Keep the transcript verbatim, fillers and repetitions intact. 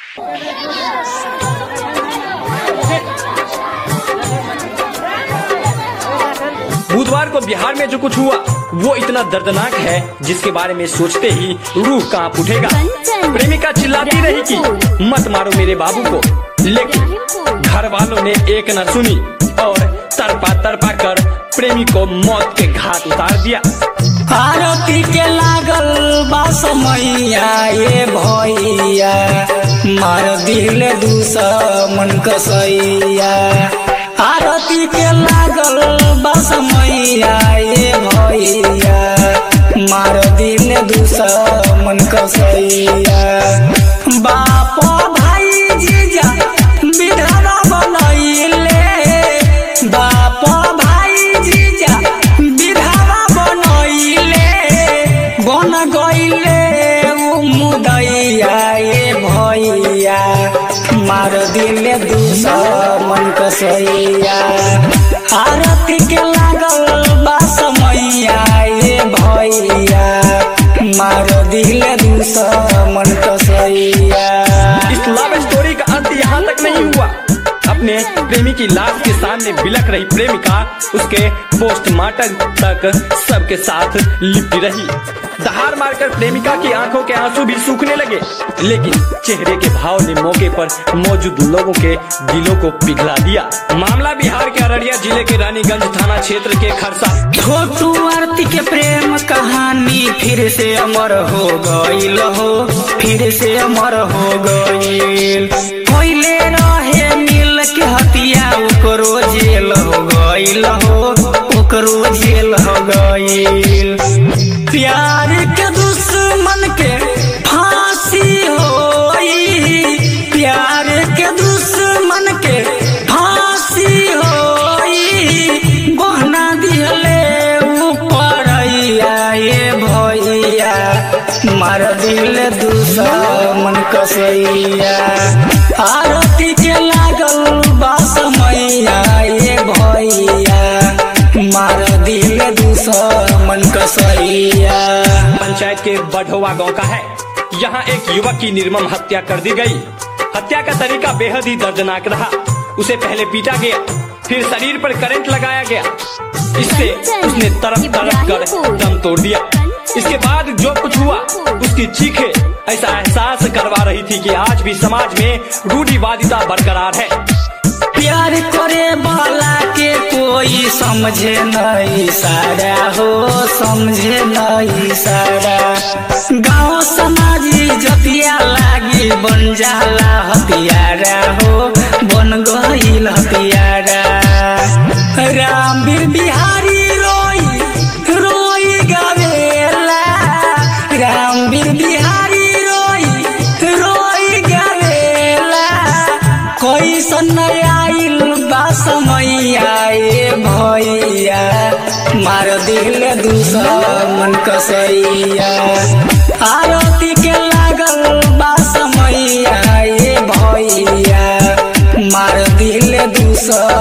बुधवार को बिहार में जो कुछ हुआ वो इतना दर्दनाक है जिसके बारे में सोचते ही रूह कांप उठेगा। प्रेमिका चिल्लाती रही कि मत मारो मेरे बाबू को, लेकिन घर वालों ने एक न सुनी और तरपा तरपा कर प्रेमी को मौत के घाट उतार दिया। आरती के लागल बासमैया ये भैया, मार दिल दुश्मन कसैया। आरती के लागल बासमैया ये भैया, मार दिल दुश्मन कसैया। बाप भाई जीजा विधवा बनैले, बाप भाई जीजा विधवा बनैले, बन गईले उ मुदैया ये भैया, मार दिल दुश्मन कसैया। आरती के लागल बासमैया ये भैया, मार दिल दुश्मन कसैया। इस लव स्टोरी का अंत यहाँ तक नहीं हुआ। अपने प्रेमी की लाश के सामने बिलख रही प्रेमिका उसके पोस्टमार्टम तक सबके साथ लिपटी रही। दहाड़ मारकर प्रेमिका की आंखों के आंसू भी सूखने लगे, लेकिन चेहरे के भाव ने मौके पर मौजूद लोगों के दिलों को पिघला दिया। मामला बिहार के अररिया जिले के रानीगंज थाना क्षेत्र के खरसा। छोटू आरती के प्रेम कहानी फिर से अमर हो गईल हो, फिर से अमर हो गईल। पहले रहे मिल के हतिया ओकरो जेल हो गईल हो, ओकरो जेल हो गईल। प्यार के दुश्मन के फांसी होई, प्यार के दुश्मन के फांसी होई। बहना दिहले ऊपरैया ये भैया, मार दिल दुश्मन कसैया। आरती के लागल बासमैया ये भैया, मार दिल दुश्मन कसैया। पंचायत के बढ़ोवा गांव का है। यहाँ एक युवक की निर्मम हत्या कर दी गई। हत्या का तरीका बेहद ही दर्दनाक रहा। उसे पहले पीटा गया, फिर शरीर पर करंट लगाया गया। इससे उसने तरफ तरफ कर दम तोड़ दिया। इसके बाद जो कुछ हुआ उसकी चीखें ऐसा एहसास करवा रही थी कि आज भी समाज में रूढ़िवादिता बरकरार है। प्यार करे वाला के कोई समझे नहीं सारा हो, समझे नहीं सारा। गाँव समाज जतिया लागी बन जाला हथियारा हो, बन गईल हथियारा। रामवीर बिहारी रोई रोई गावेला, रामवीर बिहारी रोई रोई गावेला। कोई सन आइल बासमैया ये भैया, मार दिल दुश्मन कसैया। आरती के लागल बासमैया ये भैया, मार दिल दुश्मन